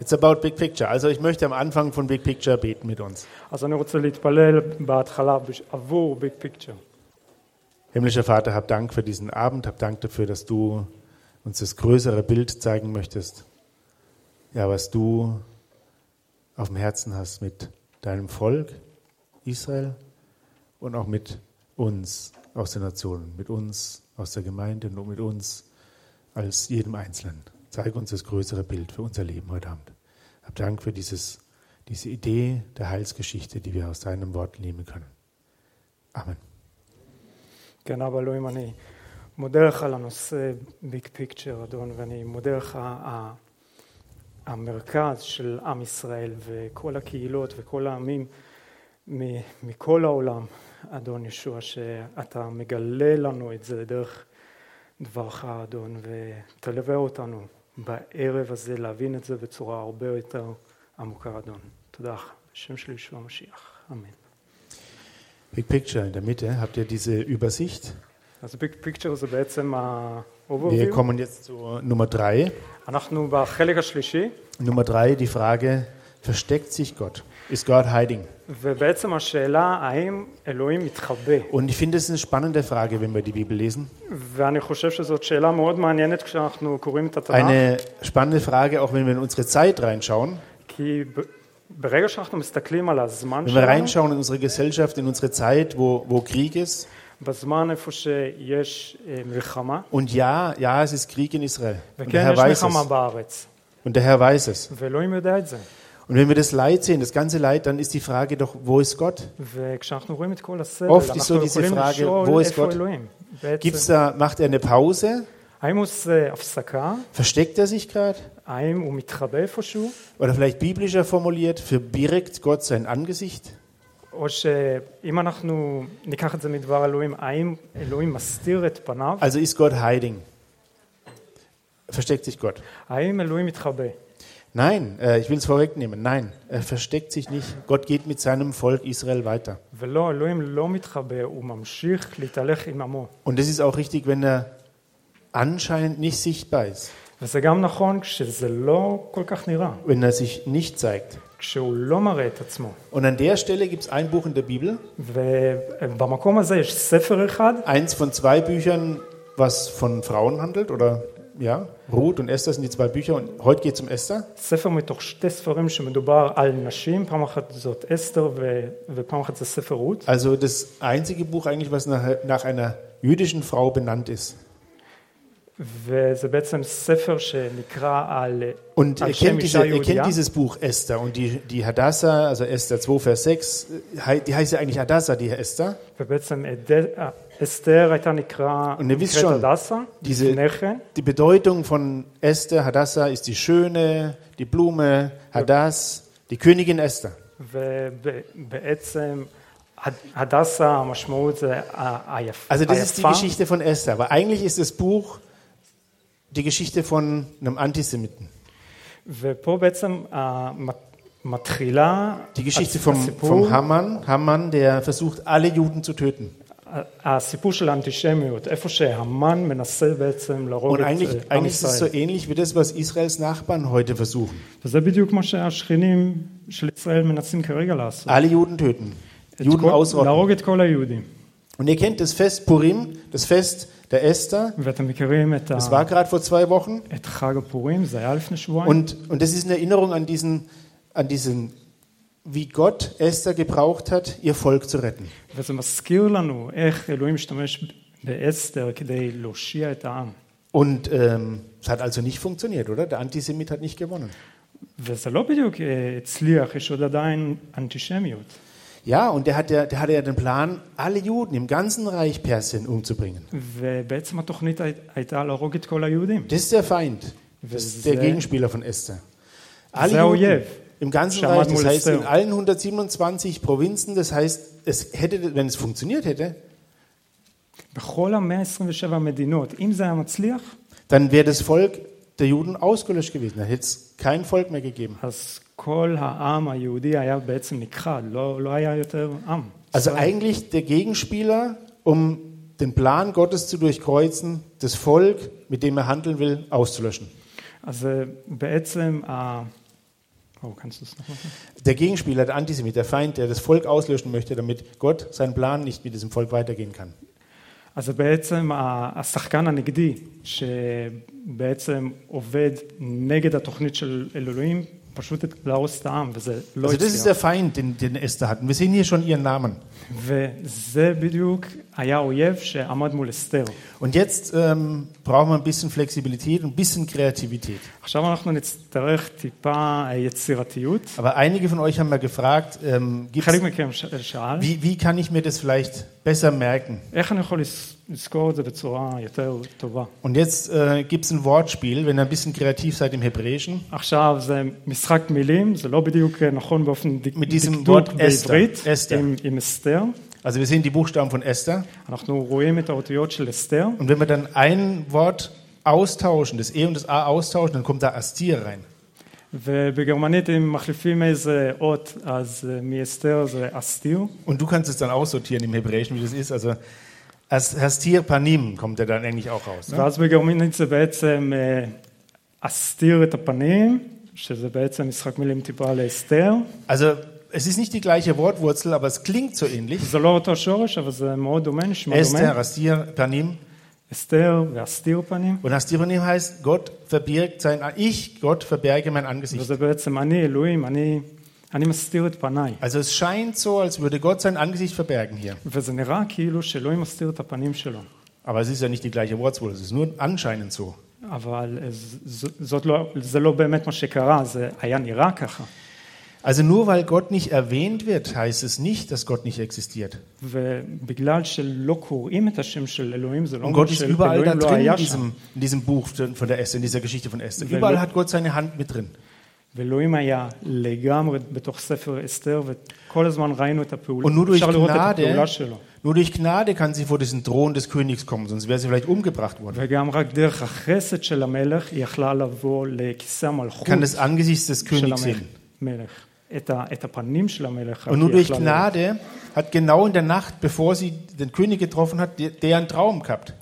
It's about big picture. Also ich möchte am Anfang von Big Picture beten mit uns. אז אני רוצה להתפלל בהתחלה עבור ביג פיקצ'ר. Himmlischer Vater, hab Dank für diesen Abend, hab Dank dafür, dass du uns das größere Bild zeigen möchtest. Ja, was du auf dem Herzen hast mit deinem Volk Israel und auch mit uns aus den Nationen, mit uns aus der Gemeinde und mit uns als jedem Einzelnen. Zeig uns das größere Bild für unser Leben heute Abend. Hab Dank für diese Idee der Heilsgeschichte, die wir aus deinem Wort nehmen können. Amen. כן, אבא אלוהים, אני מודה לך על הנושא ביג פיקצ'ר, אדון, ואני מודה לך המרכז של עם ישראל וכל הקהילות וכל העמים מכל העולם, אדון ישוע, שאתה מגלה לנו את זה דרך דברך, אדון, ותלווה אותנו בערב הזה להבין את זה בצורה הרבה יותר עמוקה, אדון. תודה לך, בשם של ישוע המשיח, אמן. Big Picture in der Mitte, habt ihr diese Übersicht? אז ביג פיקצ'ר זה בעצם Wir ה-overview. kommen jetzt zu Nummer 3. אנחנו בחלק השלישי, Nummer 3, die Frage, versteckt sich Gott? Ist Gott hiding? ובעצם השאלה האם אלוהים מתחבא. Und ich finde es eine spannende Frage, wenn wir die Bibel lesen. ואני חושב שזאת שאלה מאוד מעניינת כשאנחנו קוראים את התנ"ך, Eine spannende Frage, auch wenn wir in unsere Zeit reinschauen. כי ברגע שאנחנו מסתכלים על הזמן Wenn wir שלנו, reinschauen in unsere Gesellschaft, in unsere Zeit, wo Krieg ist. בזמן איפה שיש מלחמה, Und ja, es ist Krieg in Israel. Und der וכן Herr יש weiß מלחמה es. בארץ, Und der Herr weiß es. ואלוהים יודע את זה. Und wenn wir das Leid sehen, das ganze Leid, dann ist die Frage doch, wo ist Gott? וכשאנחנו רואים את כל הסבל, Oft ist אנחנו so diese יכולים Frage, לשאול wo ist איפה Gott? אלוהים. Gibt's בעצם, da, macht er eine Pause? האם הוא עושה הפסקה? Versteckt er sich gerade? האם הוא מתחבא איפשהו? Oder vielleicht biblischer formuliert, verbirgt Gott sein Angesicht? או שאם אנחנו ניקח את זה מדבר אלוהים, האם אלוהים מסתיר את פניו? Also ist Gott hiding? Versteckt sich Gott? האם אלוהים מתחבא? Nein, ich will es vorwegnehmen. Nein, er versteckt sich nicht. Gott geht mit seinem Volk Israel weiter. ולא, אלוהים לא מתחבא, הוא ממשיך להתהלך עם עמו. Und das ist auch richtig, wenn er anscheinend nicht sichtbar ist, וזה גם נכון כשזה לא כל כך נראה, wenn er sich nicht zeigt. כשהוא לא מראה את עצמו. Und an der Stelle gibt es ein Buch in der Bibel, ובמקום הזה יש ספר אחד, eins von 2 Büchern, was von Frauen handelt, oder ja, Ruth und Esther sind die 2 Bücher und heute geht es um Esther. ספר מתוך 2 ספרים שמדובר על נשים, פעם אחת זאת אסתר ופעם אחת זה ספר רות. Also das einzige Buch eigentlich, was nach einer jüdischen Frau benannt ist. וזה בעצם ספר שנקרא על Und ihr שם kennt, אישה ihr יהודייה. kennt dieses Buch Esther und die Hadassah, also Esther 2, Vers 6, die heißt ja eigentlich Hadassah, die Esther. ובעצם אסתר הייתה נקראת schon, הדסה, diese- לפני כן, Die Bedeutung von Esther, Hadassah, ist die Schöne, die Blume, Hadass, die Königin Esther. ובעצם הדסה המשמעות זה Also das ist die היפה, Geschichte von Esther, aber eigentlich ist das Buch die Geschichte von einem Antisemiten. ופה בעצם מתחילה Die Geschichte vom הסיפור, Haman, der versucht, alle Juden zu töten. הסיפור של האנטישמיות, איפה שהמן מנסה בעצם להרוג Und את eigentlich עם ist es so ישראל. ähnlich wie das, was Israels Nachbarn heute versuchen. וזה בדיוק מה שהשכנים של ישראל מנסים כרגע לעשות. Alle Juden töten, Juden ausrotten. להרוג את כל היהודים. Und ihr kennt das Fest Purim, das Fest der Esther. ואתם מכירים את Das war gerade vor 2 Wochen. את חג הפורים, זה היה לפני שבועיים. Und das ist eine Erinnerung an diesen, wie Gott Esther gebraucht hat, ihr Volk zu retten. וזה מזכיר לנו איך אלוהים משתמש באסתר כדי להושיע את העם. Und es hat also nicht funktioniert, oder? Der Antisemit hat nicht gewonnen. וזה לא בדיוק הצליח, יש עוד עדיין אנטישמיות. Ja, und der hatte ja den Plan, alle Juden im ganzen Reich Persien umzubringen. ובעצם התוכנית הייתה להרוג את כל היהודים. Das ist der Feind. Das ist der Gegenspieler von Esther. Alle זה Juden האויב. im ganzen שעמד Reich, das מול heißt in אסתר. allen 127 Provinzen, das heißt, es hätte, wenn es funktioniert hätte, בכל ה-127 מדינות, אם זה היה מצליח, dann wäre das Volk der Juden ausgelöscht gewesen. Dann hätte es kein Volk mehr gegeben. אז כל העם היהודי היה בעצם נכחד, לא היה יותר עם. Also eigentlich der Gegenspieler, um den Plan Gottes zu durchkreuzen, das Volk, mit dem er handeln will, auszulöschen. אז בעצם kannst du es noch machen? Der Gegenspieler, der Antisemit, der Feind, der das Volk auslöschen möchte, damit Gott seinen Plan nicht mit diesem Volk weitergehen kann. אז בעצם השחקן הנגדי שבעצם עובד נגד התוכנית של אלוהים, פשוט להרוס את העם, וזה לא Also das ist der הצליח. Feind, den Esther hat. Und wir sehen hier schon ihren Namen. וזה בדיוק היה האויב שעמד מול אסתר. Und jetzt brauchen wir ein bisschen Flexibilität und ein bisschen Kreativität. עכשיו אנחנו נצטרך טיפה יצירתיות. Aber einige von euch haben mal gefragt, חלק מכם שאל, wie kann ich mir das vielleicht besser merken? איך אני יכול לזכור את זה בצורה יותר טובה? Und jetzt gibt es ein Wortspiel, wenn ihr ein bisschen kreativ seid im Hebräischen. עכשיו זה משחק מילים, זה לא בדיוק נכון באופן Mit diesem דקדוק Wort בעברית, Esther. עם אסתר. Also wir sehen die Buchstaben von Esther. אנחנו רואים את האותיות של אסתר, Und wenn wir dann ein Wort austauschen, das E und das A austauschen, dann kommt da Astir rein. ובגרמנית אם מחליפים איזה אות, אז מאסתר זה אסתיר. Und du kannst es dann aussortieren im Hebräischen, wie das ist. Also Astir Panim kommt ja dann eigentlich auch raus. Ne? ואז בגרמנית זה בעצם אסתיר את הפנים, שזה בעצם משחק מילים טיפה לאסתר. Also es ist nicht die gleiche Wortwurzel, aber es klingt so ähnlich. זה לא אותו שורש, אבל זה מאוד דומה, נשמע Esther, דומה. Astir Panim. אסתר ואסתיר פנים. Und Astir Panim heißt, Gott verberge mein Angesicht. וזה בעצם אני, אלוהים, אני מסתיר את פניי. Also es scheint so, als würde Gott sein Angesicht verbergen hier. וזה נראה כאילו שאלוהים מסתיר את הפנים שלו. Aber es ist ja nicht die gleiche Wortwurzel, es ist nur anscheinend so. אבל זה לא באמת מה שקרה, זה היה נראה ככה. Also nur weil Gott nicht erwähnt wird, heißt es nicht, dass Gott nicht existiert. ובגלל שלא קוראים את השם של אלוהים, זה לא Und אומר Gott ist überall da שאלוהים לא drin היה in שם. diesem Buch von der Esther, in dieser Geschichte von Esther. Überall hat Gott seine Hand mit drin. ואלוהים היה לגמרי בתוך ספר אסתר, וכל הזמן ראינו את הפעולה. Und nur durch אפשר לראות את הפעולה Gnade, שלו. nur durch Gnade kann sie vor diesen Thron des Königs kommen, sonst wäre sie vielleicht umgebracht worden. וגם רק דרך החסד של המלך היא יכלה לבוא לכיסא המלכות Kann das Angesicht des של Königs sehen. המלך. את הפנים של המלך. Und nur היא durch יכלה לראות. Gnade hat genau in der Nacht, bevor sie den König getroffen hat, der einen Traum gehabt.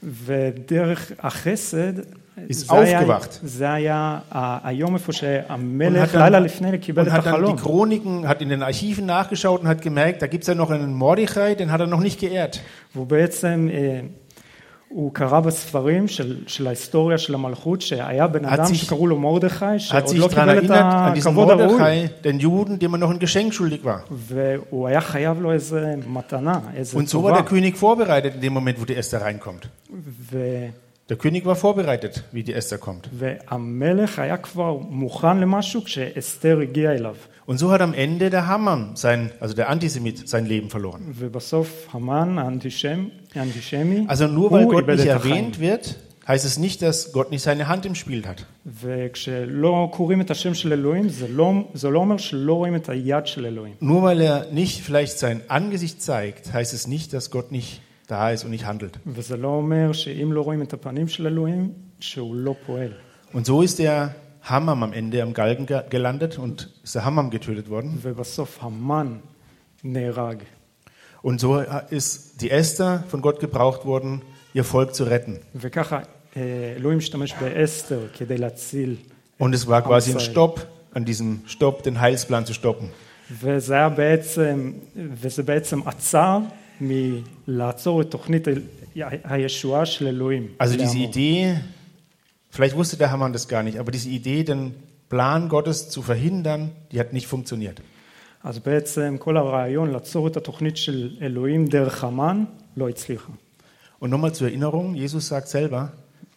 ודרך החסד, ist aufgewacht. זה היה היום איפה Und שהמלך hat dann- לילה לפני קיבל Und את hat dann die החלום. Chroniken, hat in den Archiven nachgeschaut und hat gemerkt, da gibt es ja noch einen Mordechai, den hat er noch nicht geehrt. והוא בעצם, הוא קרא בספרים של ההיסטוריה של המלכות, שהיה בן אדם sich- שקראו לו מרדכי, Hat שעוד sich לא daran קיבל את erinnert, an diesen הכבוד הראוי. Mordechai, den Juden, dem er noch ein Geschenk schuldig war. והוא היה חייב לו איזה מתנה, איזה Und so war טובה. der König vorbereitet in dem Moment, wo die Esther reinkommt. ו- Der König war vorbereitet, wie die Esther kommt. והמלך היה כבר מוכן למשהו כשאסתר הגיעה אליו. Und so hat am Ende der Haman, also der Antisemit, sein Leben verloren. ובסוף המן האנטישמי, Also nur weil הוא Gott איבד nicht את החיים. erwähnt wird, heißt es nicht, dass Gott nicht seine Hand im Spiel hat. וכשלא קוראים את השם של אלוהים, זה לא אומר שלא רואים את היד של אלוהים. Nur weil er nicht vielleicht sein Angesicht zeigt, heißt es nicht, dass Gott nicht da ist und nicht handelt. וזה לא אומר שאם לא רואים את הפנים של אלוהים, שהוא לא פועל. Und so ist der Haman am Ende am Galgen gelandet und ist der Haman getötet worden. ובסוף המן נהרג. Und so ist die Esther von Gott gebraucht worden, ihr Volk zu retten. וככה אלוהים משתמש באסתר כדי להציל. Und es war quasi ein Israel. Stopp, an diesem Stopp den Heilsplan zu stoppen. וזה בעצם עצר מלעצור את תוכנית הישועה של אלוהים. Also diese לעמו. Idee, vielleicht wusste der Haman das gar nicht, aber diese Idee, den Plan Gottes zu verhindern, die hat nicht funktioniert. אז בעצם כל הרעיון לעצור את התוכנית של אלוהים דרך המן לא הצליחה. Und nochmal zur Erinnerung, Jesus sagt selber,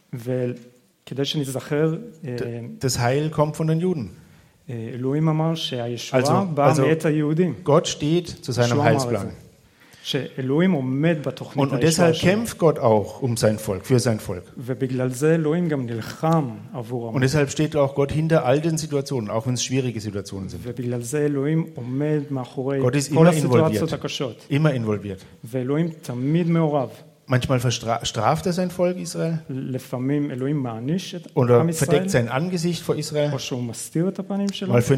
וכדי שנזכר, das Heil kommt von den Juden. אלוהים אמר שהישועה Also- באה מאת היהודים. Gott steht zu seinem ישוע אמר את Heilsplan. זה. שאלוהים עומד בתוכנית Und הישועה deshalb שלו. kämpft Gott auch um sein Volk, für sein Volk. ובגלל זה אלוהים גם נלחם עבור Und עמו. deshalb steht auch Gott hinter all den Situationen, auch wenn es schwierige Situationen sind. ובגלל זה אלוהים עומד מאחורי Gott ist כל immer הסיטואציות involviert. הקשות. Immer involviert. ואלוהים תמיד מעורב. Manchmal straft er sein Volk Israel לפעמים אלוהים מעניש את oder עם ישראל, verdeckt sein Angesicht vor Israel, או שהוא מסתיר את הפנים שלו, mal für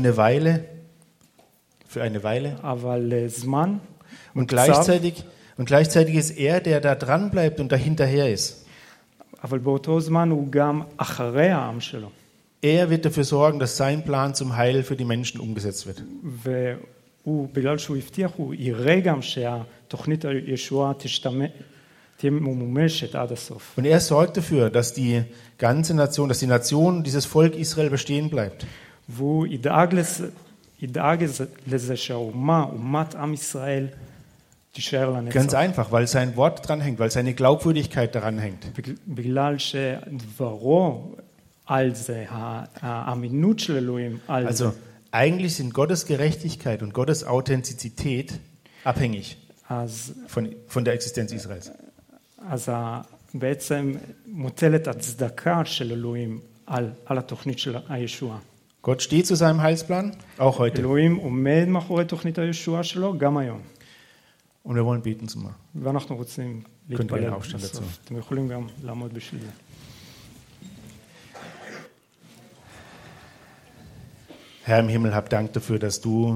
eine Weile. אבל זמן, Und gleichzeitig ist er, der da dran bleibt und dahinterher ist. אבל באותו זמן הוא גם אחרי העם שלו. Er wird dafür sorgen, dass sein Plan zum Heil für die Menschen umgesetzt wird. והוא, בגלל שהוא הבטיח, הוא יראה גם שהתוכנית הישועה תהיה ממומשת עד הסוף. Und er sorgt dafür, dass die ganze Nation, dass die Nation, dieses Volk Israel bestehen bleibt. והוא ידאג לזה שהאומה, אומת עם ישראל, תישאר לנצח. Ganz einfach, weil sein Wort dran hängt, weil seine Glaubwürdigkeit daran hängt. בגלל שדברו על זה, האמינות של אלוהים על זה. Also eigentlich sind Gottes Gerechtigkeit und Gottes Authentizität abhängig von der Existenz Israels. אז בעצם מוטלת הצדקה של אלוהים על התוכנית של הישועה. Gott steht zu seinem Heilsplan, auch heute. אלוהים עומד מאחורי תוכנית הישועה שלו גם היום. Und wir wollen beten zusammen. ואנחנו רוצים להתפלל בסוף. אתם יכולים גם לעמוד בשביל זה. Herr im Himmel, hab Dank dafür, dass du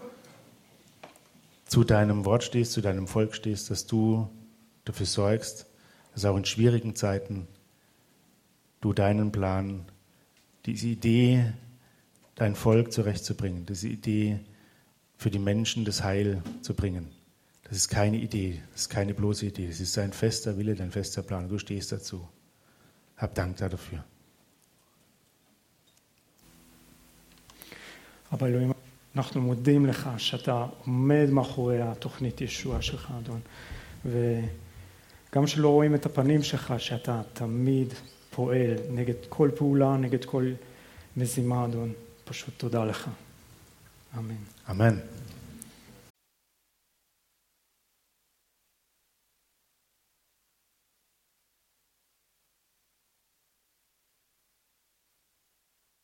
zu deinem Wort stehst, zu deinem Volk stehst, dass du dafür sorgst, dass auch in schwierigen Zeiten du deinen Plan, diese Idee, dein Volk zurechtzubringen, diese Idee für die Menschen das Heil zu bringen. Das ist keine Idee, das ist keine bloße Idee, das ist dein fester Wille, dein fester Plan. Du stehst dazu. Hab Dank dafür. אבל אלוהים, אנחנו מודים לך שאתה עומד מאחורי התוכנית ישועה שלך, אדון. וגם שלא רואים את הפנים שלך, שאתה תמיד פועל נגד כל פעולה, נגד כל מזימה, אדון. פשוט תודה לך. אמן. Amen.